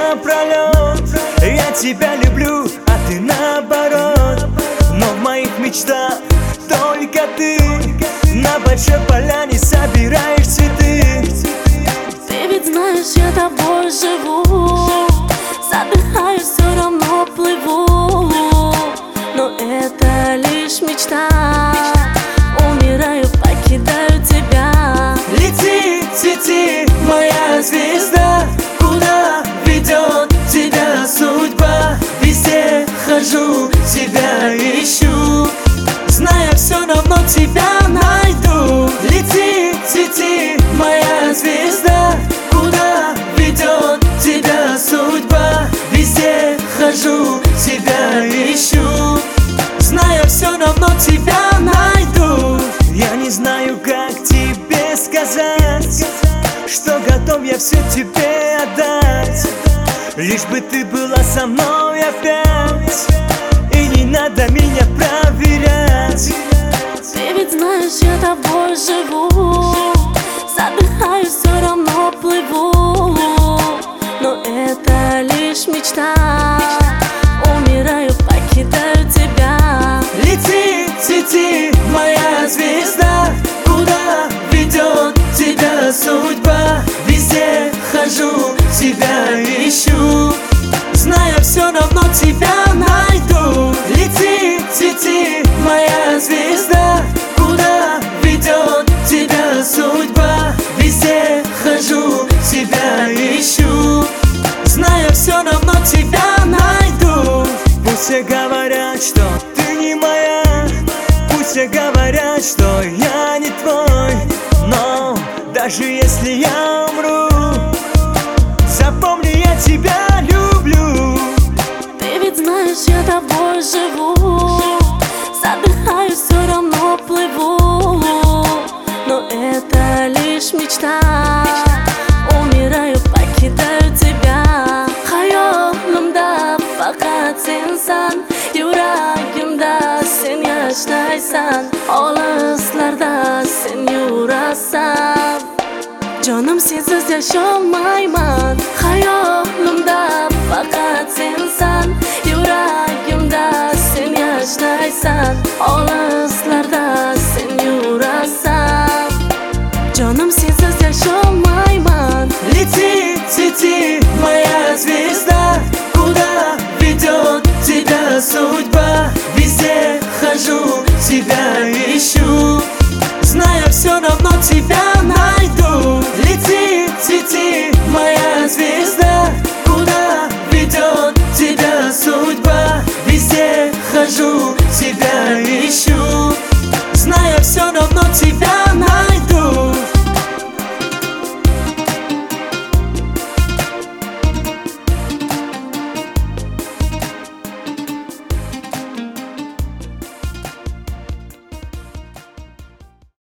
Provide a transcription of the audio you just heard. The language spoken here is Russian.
напролет. Я тебя люблю, а ты наоборот. Но в моих мечтах только ты. На большой поляне собираешь цветы. Ты ведь знаешь, я тобой живу. Задыхаюсь, все равно плыву. Но это лишь мечта. Умираю, покидаю тебя. Лети, цвети, моя звезда. Куда ведет тебя судьба? Везде хожу, тебя ищу. Зная, все равно тебя найду. Лети, цвети, моя звезда. Куда ведет тебя судьба? Везде хожу, тебя ищу. Зная, все равно тебя найду. Я не знаю, как тебе сказать, что готов я все тебе отдать. Лишь бы ты была со мной опять, и не надо меня проверять. Ты ведь знаешь, я тобой живу. Задыхаюсь, все равно плыву. Но это лишь мечта. Умираю, покидаю тебя. Лети, цвети, моя звезда. Куда ведет тебя судьба? Везде хожу, тебя ищу. Зная, все равно тебя найду. Лети, цвети, моя звезда. Куда ведет тебя судьба? Везде хожу, тебя ищу. Зная, все равно тебя найду. Пусть все говорят, что ты не моя. Пусть все говорят, что я не твой. Но даже если я умру, запомни, я тебя люблю. Ты ведь знаешь, я тобой живу. Задыхаюсь, все равно плыву. Но это лишь мечта. Умираю, покидаю тебя. Hayolimda faqat sensan. Yuragimda sen yashaysan. Olislarda sen yurasan. Jonim sensiz yasholmayman. Hayolimda